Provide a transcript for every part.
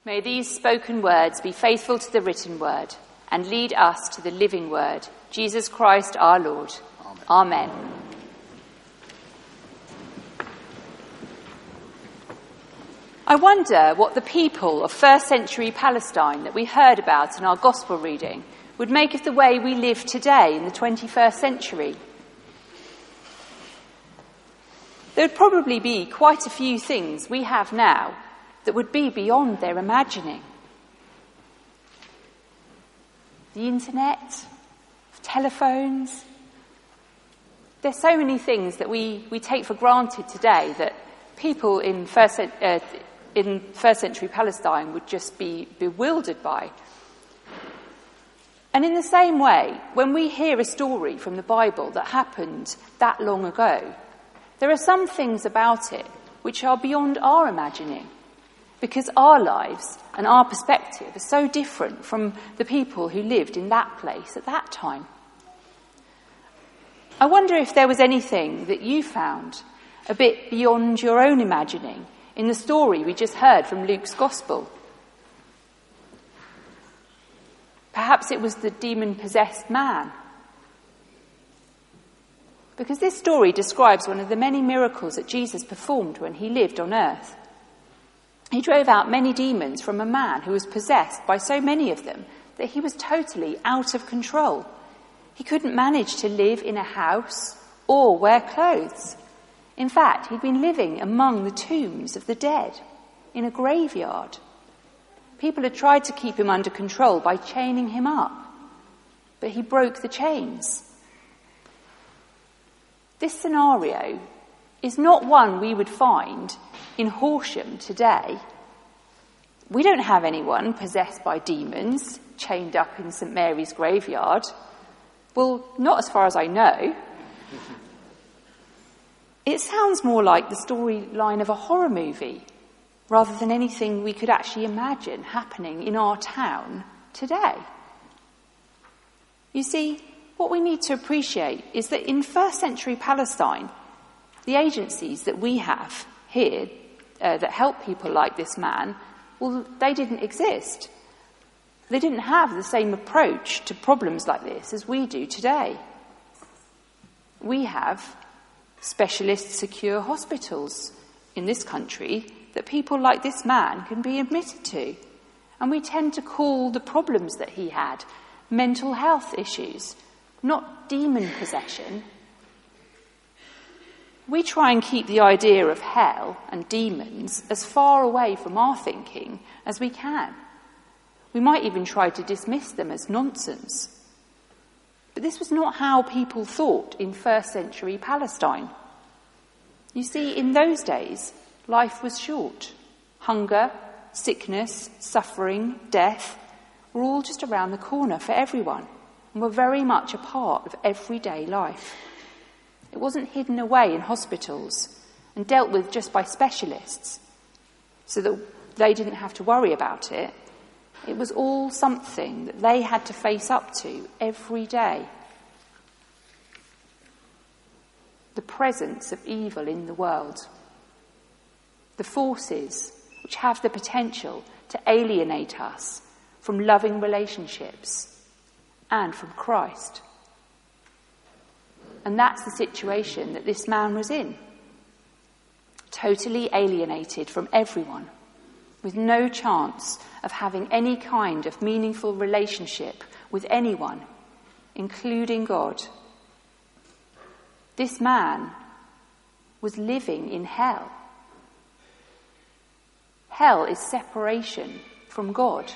May these spoken words be faithful to the written word and lead us to the living word, Jesus Christ our Lord. Amen. I wonder what the people of first century Palestine that we heard about in our gospel reading would make of the way we live today in the 21st century. There would probably be quite a few things we have now that would be beyond their imagining. The internet, telephones. There's so many things that we take for granted today that people in first century Palestine would just be bewildered by. And in the same way, when we hear a story from the Bible that happened that long ago, there are some things about it which are beyond our imagining, because our lives and our perspective are so different from the people who lived in that place at that time. I wonder if there was anything that you found a bit beyond your own imagining in the story we just heard from Luke's Gospel. Perhaps it was the demon-possessed man. Because this story describes one of the many miracles that Jesus performed when he lived on earth. He drove out many demons from a man who was possessed by so many of them that he was totally out of control. He couldn't manage to live in a house or wear clothes. In fact, he'd been living among the tombs of the dead, in a graveyard. People had tried to keep him under control by chaining him up, but he broke the chains. This scenario is not one we would find in Horsham today. We don't have anyone possessed by demons chained up in St Mary's graveyard. Well, not as far as I know. It sounds more like the storyline of a horror movie rather than anything we could actually imagine happening in our town today. You see, what we need to appreciate is that in first century Palestine, the agencies that we have here that help people like this man, well, they didn't exist. They didn't have the same approach to problems like this as we do today. We have specialist secure hospitals in this country that people like this man can be admitted to. And we tend to call the problems that he had mental health issues, not demon possession. We try and keep the idea of hell and demons as far away from our thinking as we can. We might even try to dismiss them as nonsense. But this was not how people thought in first century Palestine. You see, in those days, life was short. Hunger, sickness, suffering, death were all just around the corner for everyone and were very much a part of everyday life. It wasn't hidden away in hospitals and dealt with just by specialists so that they didn't have to worry about it. It was all something that they had to face up to every day. The presence of evil in the world. The forces which have the potential to alienate us from loving relationships and from Christ. And that's the situation that this man was in. Totally alienated from everyone, with no chance of having any kind of meaningful relationship with anyone, including God. This man was living in hell. Hell is separation from God.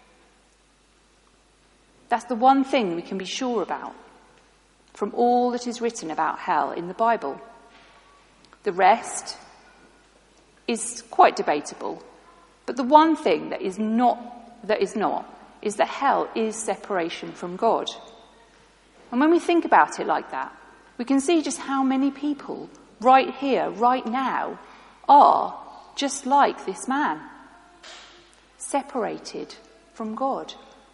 That's the one thing we can be sure about from all that is written about hell in the Bible. The rest is quite debatable, but the one thing that is not is that hell is separation from God. And when we think about it like that, we can see just how many people right here, right now, are just like this man, separated from God.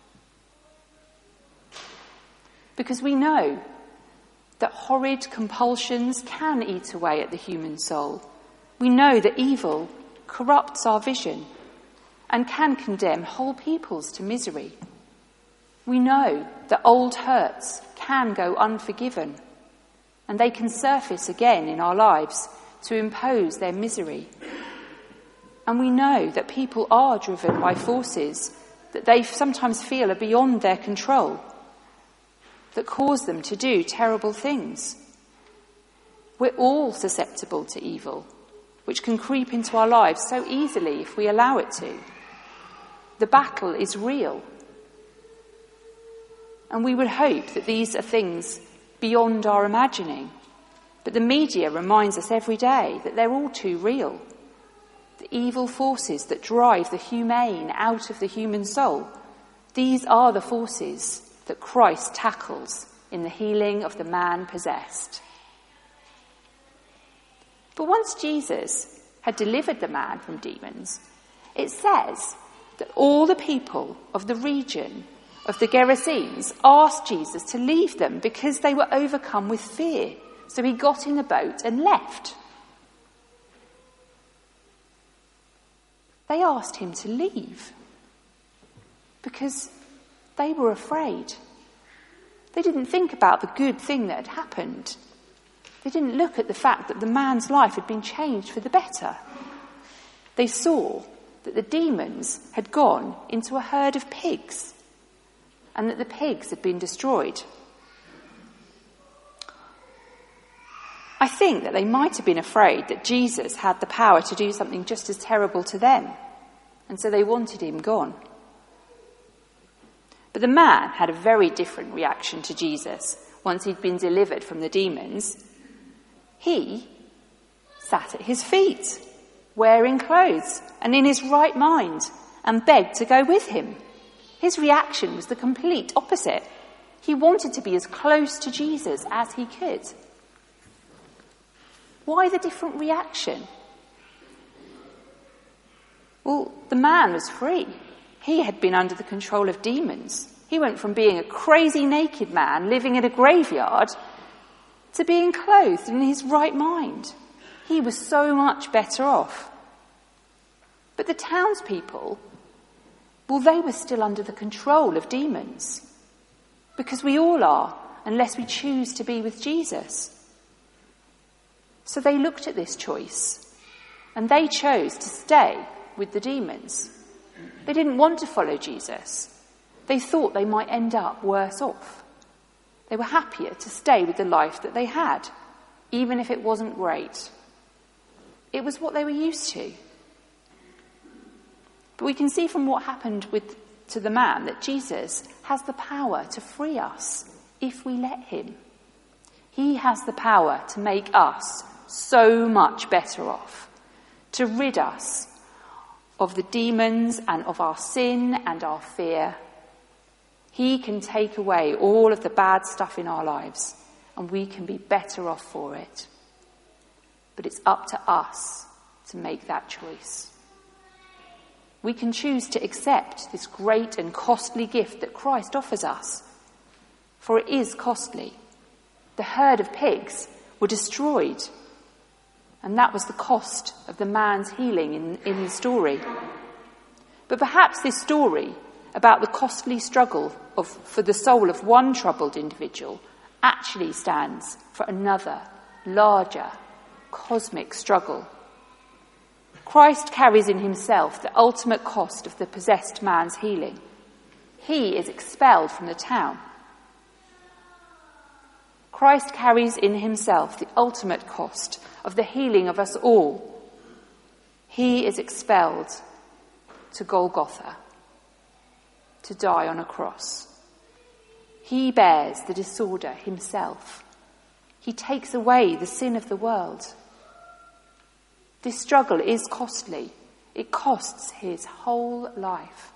Because we know that horrid compulsions can eat away at the human soul. We know that evil corrupts our vision and can condemn whole peoples to misery. We know that old hurts can go unforgiven, and they can surface again in our lives to impose their misery. And we know that people are driven by forces that they sometimes feel are beyond their control, that cause them to do terrible things. We're all susceptible to evil, which can creep into our lives so easily if we allow it to. The battle is real. And we would hope that these are things beyond our imagining. But the media reminds us every day that they're all too real. The evil forces that drive the humane out of the human soul, these are the forces that Christ tackles in the healing of the man possessed. But once Jesus had delivered the man from demons, it says that all the people of the region of the Gerasenes asked Jesus to leave them because they were overcome with fear. So he got in the boat and left. They asked him to leave because they were afraid. They didn't think about the good thing that had happened. They didn't look at the fact that the man's life had been changed for the better. They saw that the demons had gone into a herd of pigs and that the pigs had been destroyed. I think that they might have been afraid that Jesus had the power to do something just as terrible to them, and so they wanted him gone. But the man had a very different reaction to Jesus once he'd been delivered from the demons. He sat at his feet, wearing clothes and in his right mind, and begged to go with him. His reaction was the complete opposite. He wanted to be as close to Jesus as he could. Why the different reaction? Well, the man was free. He had been under the control of demons. He went from being a crazy naked man living in a graveyard to being clothed in his right mind. He was so much better off. But the townspeople, well, they were still under the control of demons, because we all are, unless we choose to be with Jesus. So they looked at this choice, and they chose to stay with the demons. They didn't want to follow Jesus. They thought they might end up worse off. They were happier to stay with the life that they had, even if it wasn't great. It was what they were used to. But we can see from what happened to the man that Jesus has the power to free us if we let him. He has the power to make us so much better off, to rid us of the demons and of our sin and our fear. He can take away all of the bad stuff in our lives, and we can be better off for it. But it's up to us to make that choice. We can choose to accept this great and costly gift that Christ offers us, for it is costly. The herd of pigs were destroyed, and that was the cost of the man's healing in the story. But perhaps this story about the costly struggle for the soul of one troubled individual actually stands for another, larger, cosmic struggle. Christ carries in himself the ultimate cost of the possessed man's healing. He is expelled from the town. Christ carries in himself the ultimate cost of the healing of us all. He is expelled to Golgotha, to die on a cross. He bears the disorder himself. He takes away the sin of the world. This struggle is costly. It costs his whole life.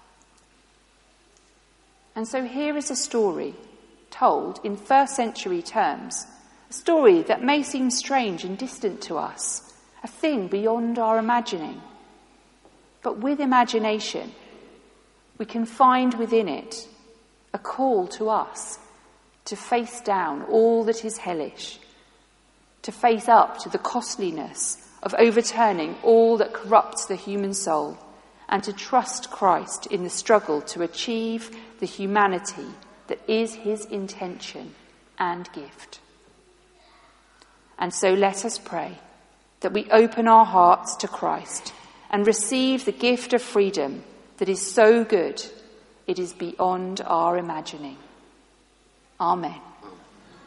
And so here is a story told in first century terms, a story that may seem strange and distant to us, a thing beyond our imagining. But with imagination, we can find within it a call to us to face down all that is hellish, to face up to the costliness of overturning all that corrupts the human soul, and to trust Christ in the struggle to achieve the humanity that is his intention and gift. And so let us pray that we open our hearts to Christ and receive the gift of freedom that is so good it is beyond our imagining. Amen.